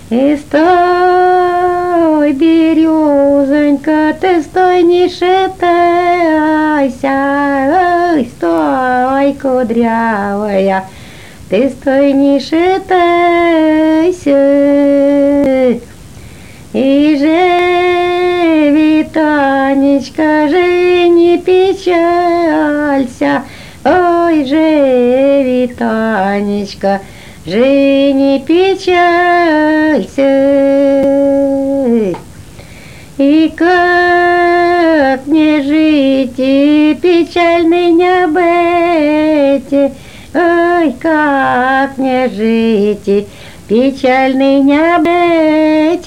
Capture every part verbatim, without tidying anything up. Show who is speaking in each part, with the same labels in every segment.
Speaker 1: И стой, березонька, ты стой, не шатайся, ой, стой, кудрявая, ты стой, не шатайся. И живи, Танечка, живи, не печалься, ой, живи, Танечка, живи, не печалься. И как не жить, и печальный не быть, ой, как не жить, и печальный не быть.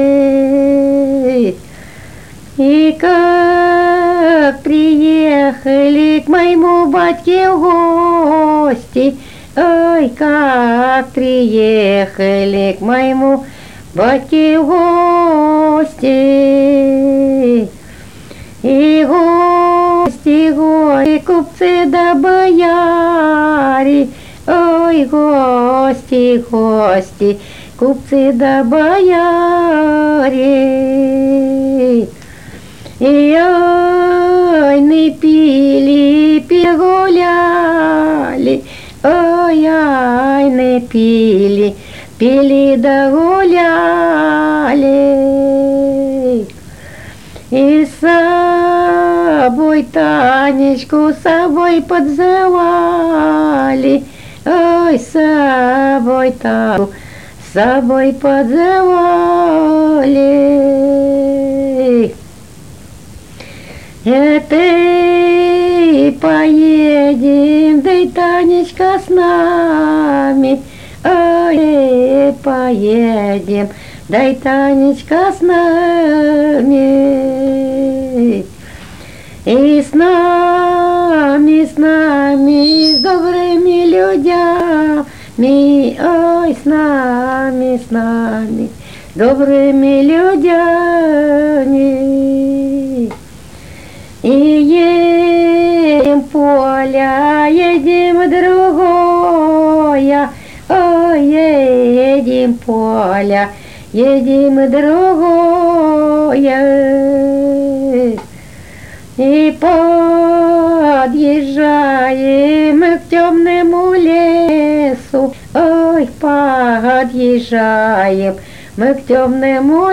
Speaker 1: И как приехали к моему батьке в гости, ой, как приехали к моему батьке в гости. И гости, гости, купцы да бояре, ой, гости, гости, купцы да бояре. И ой, не пили, пили, гуляли, ой, ой, не пили, пили да гуляли. И с собой Танечку с собой подзывали, ой, с собой Танечку с собой подзывали. И ты поедем, да и Танечка с нами, ой, поедем, да и Танечка с нами. И с нами, с нами, с добрыми людьми, ой, с нами, с нами, с добрыми людьми. И едем поля, едем другое, ой, едем поля, едем другое. И подъезжаем мы к темному лесу, ой, подъезжаем мы к темному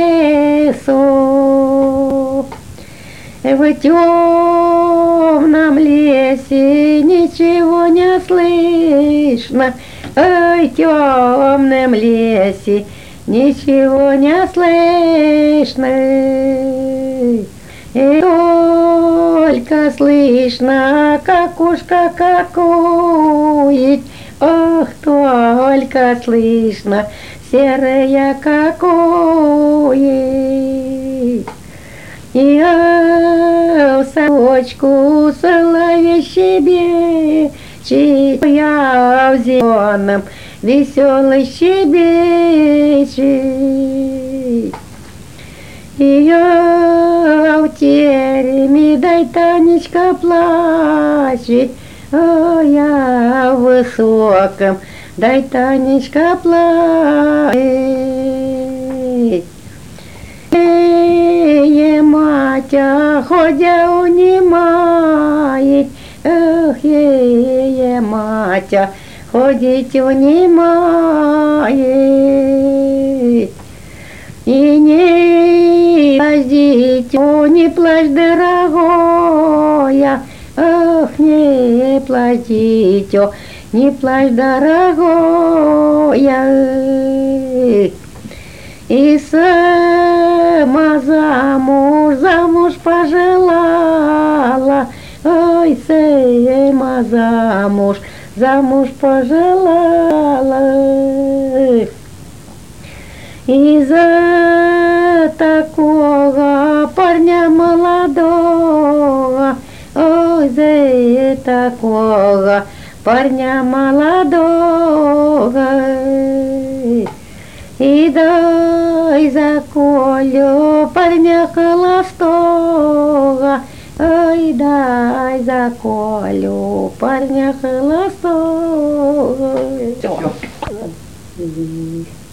Speaker 1: лесу. В темном лесе ничего не слышно, ой, в темном лесе ничего не слышно. И только слышно, как ушко какует, ох, только слышно, серая какует. И в садочку соловей щебечет, я в зеленом веселый щебечет. И я в тереме, дай Танечка плачет, а я в высоком, дай Танечка плачет. Ей матя, ходя унимает, эх, ей матя, ходить унимает. И не плачь, о, не плачь, дорогая, ах, не плачь, дитё, не плачь, дорогая. И сама замуж, замуж пожелала, ой, сама замуж, замуж пожелала. И за такого парня молодого, ой, за такого парня молодого. И дай за Колю парня холостого, ой, дай за Колю парня холостого.
Speaker 2: Всё.